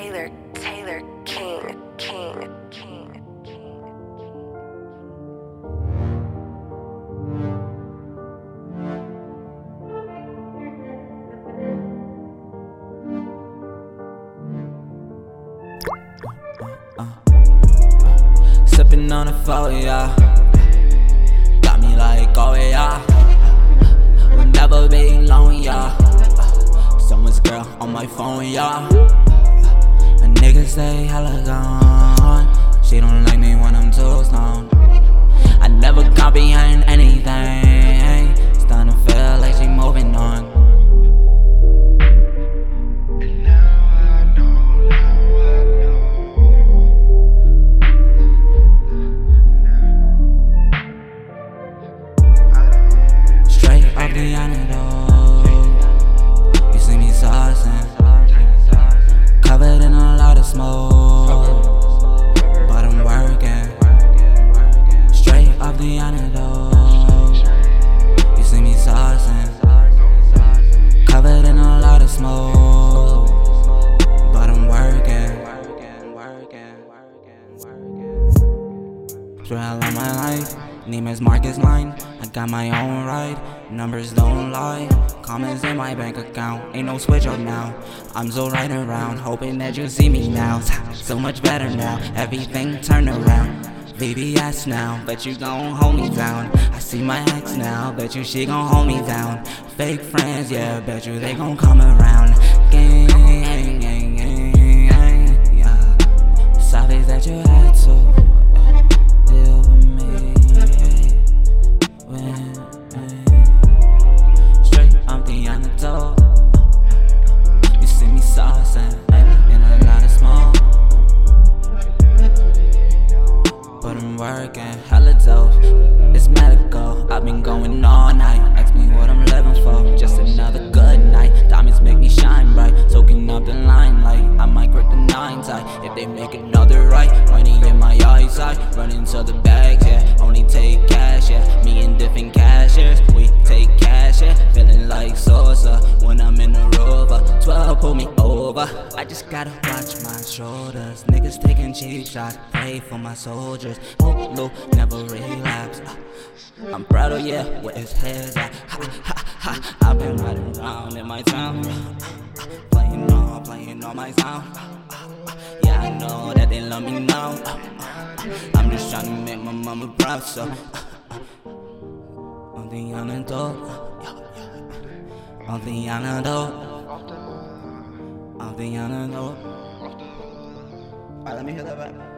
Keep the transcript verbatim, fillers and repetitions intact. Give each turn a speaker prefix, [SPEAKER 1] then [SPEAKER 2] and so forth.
[SPEAKER 1] Taylor, Taylor, King, King, King, King.
[SPEAKER 2] Uh, uh, sipping on a four, yeah. Got me like, oh yeah. Will never be alone, yeah. Someone's girl on my phone, yeah. A nigga say hella gone. She don't like me when I'm too stoned. I never comprehend anything. Starting to feel like she moving on. Off the antidote, you see me saucing, covered in a lot of smoke, but I'm working. Straight off the antidote, you see me saucing, covered in a lot of smoke, but I'm working. Throughout all my life, name is Marcus Line. I got my own ride, numbers don't lie. Comments in my bank account, ain't no switch up now. I'm still riding around, hoping that you see me now. So much better now, everything turned around. V V S now, bet you gon' hold me down. I see my ex now, bet you she gon' hold me down. Fake friends, yeah, bet you they gon' come around. Gang, gang, gang, gang, gang, yeah. Sorry that you had to deal with me. Straight off the antidote, you see me saucing in a lot of smoke, but I'm working hella dope. It's medical, I've been going all night. Ask me what I'm living for, just another good night. Diamonds make me shine bright, soaking up the limelight. I might grip the nine tight if they make another right. Money in my eyesight, running to the bags, yeah. Only take cash, yeah. Me and different cashiers, we take cash, yeah. Feeling like Sosa when I'm in the Rover. twelve pull me over, I just gotta watch my shoulders. Niggas taking cheap shots, pray for my soldiers. Hope low, never relapse. I'm proud of, yeah, where his head's at. Ha, ha, ha. I've been riding around in my town, playing on, playing on my sound. Yeah, I know that they love me now. I'm just trying to make my mama proud, so on the antidote, on the antidote, on the antidote. Alright, let me hear that back.